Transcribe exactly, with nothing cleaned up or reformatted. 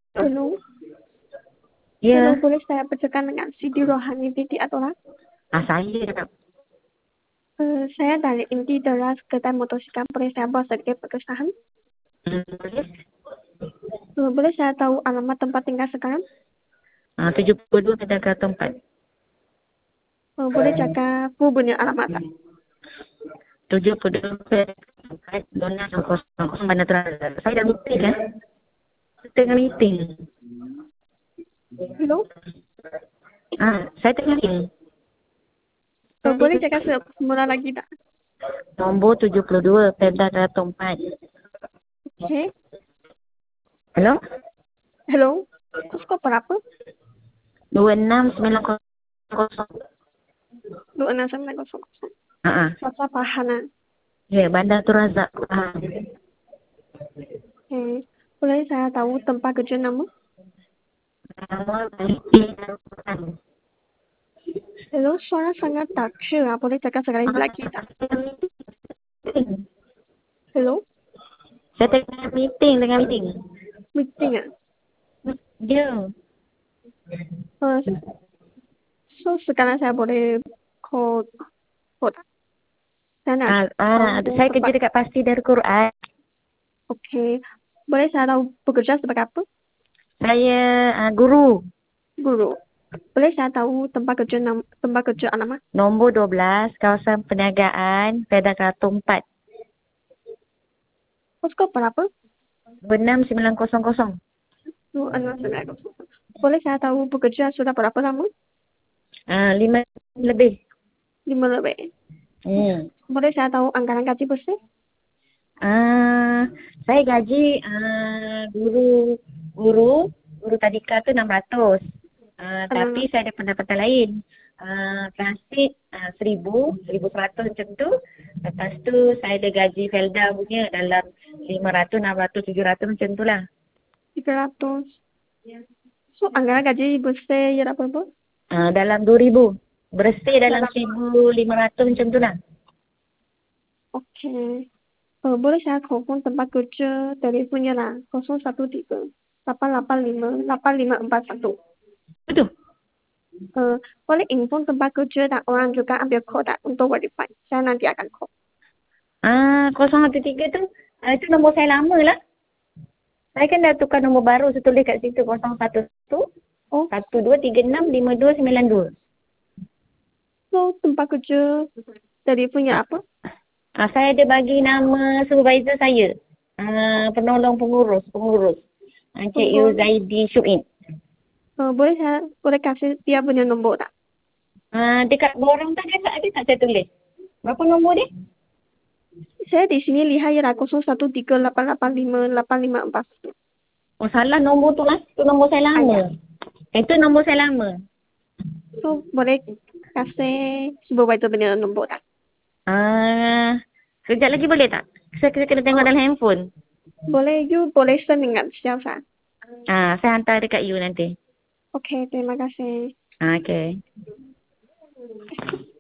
Hello, hello, Ya. boleh saya bercakap dengan Siti Rohani binti Atola? Ah, saya cakap. Uh, saya dari inti deras kedai motosikal, boleh saya buat sedikit perkesahan? Hmm, boleh? Uh, boleh saya tahu alamat tempat tinggal sekarang? Ah, tujuh puluh dua Pedagang Tempat. Uh, boleh cakap punya alamat tak? tujuh puluh dua Pedagang Tempat. Dona kosong Bandar Terang. Saya dah meeting kan? Tengah meeting. Hello, Ah, saya tengah meeting. uh, boleh cakap semula lagi tak? Nombor tujuh puluh dua Pedagang Tempat. Okay, Hello? hello, kos berapa? dua enam sembilan kosong. Dua enam sembilan kosong kosong. Ah, ah. Kota Pahana. Ya, Bandar Turazak. Ah. Okay, boleh saya tahu tempat kerja nama? Nama meeting. Hello, suara sangat tak clear. Boleh cakap sekali lagi tak? Hello, Saya tengah meeting, tengah meeting. meeting ah. Ya. Uh, so sekarang saya boleh call, call tak? Saya nak Ah, ah, tahu saya kerja tempat. dekat Pasti Darul Quran. Okey. Boleh saya tahu bekerja sebagai apa? Saya ah, guru. Guru. Boleh saya tahu tempat kerja nam, tempat kerja alamat? Nombor dua belas, kawasan perniagaan, Pedagang Tempat. Posko berapa? dua enam sembilan kosong kosong. Dua enam sembilan kosong. Boleh saya tahu bekerja sudah berapa lama? Ah, lima lebih. Lima lebih. Hmm. Boleh saya tahu anggaran gaji bersih? Ah, saya gaji ah, guru guru guru tadika tu enam ratus. Ah, Enam. tapi saya ada pendapatan lain. Ah, klasik ah, seribu, seribu seratus macam tu. Lepas tu saya ada gaji Felda punya dalam lima ratus, enam ratus, tujuh ratus macam tu lah. Tiga ratus. So anggaran gaji bersih ya berapa? Ah, dalam dua ribu. Bersih dalam Dalam. seribu lima ratus macam tu lah. Okey. Uh, boleh saya telepon tempat kerja telefonnya lah. Kosong satu tiga. Lapan lapan lima. Lapan lima empat satu. Betul. Uh, boleh info tempat kerja dan orang juga ambil kodak untuk verify. Saya nanti akan call. Ah, kosong satu tiga tu, ah, itu nombor saya lama lah. Saya kan dah tukar nombor baru, saya tulis kat situ kosong satu satu, Oh, satu dua tiga enam lima dua sembilan dua. so tempat kerja telefonnya Ah, apa? ah, saya ada bagi nama supervisor saya. Ah, penolong pengurus, pengurus. Ah, Cik Yu Pengurus. Zaidi Syuib. Uh, boleh saya boleh kasih dia punya nombor tak? Ah, dekat borang tadi tak ada tak saya tulis. Berapa nombor dia? Saya di sini lihat ya kosong satu tiga lapan lapan lima lapan lima empat satu. Oh salah nombor tu lah. Itu nombor saya Ah, ya. lama. Itu nombor saya lama. So boleh kasih supervisor punya nombor tak? Ah, sekejap lagi boleh tak? Saya, saya kena tengok Oh, dalam handphone. boleh you boleh send dengan siapa? Ah, saya hantar dekat you nanti. Okey, terima kasih. Ah, okay.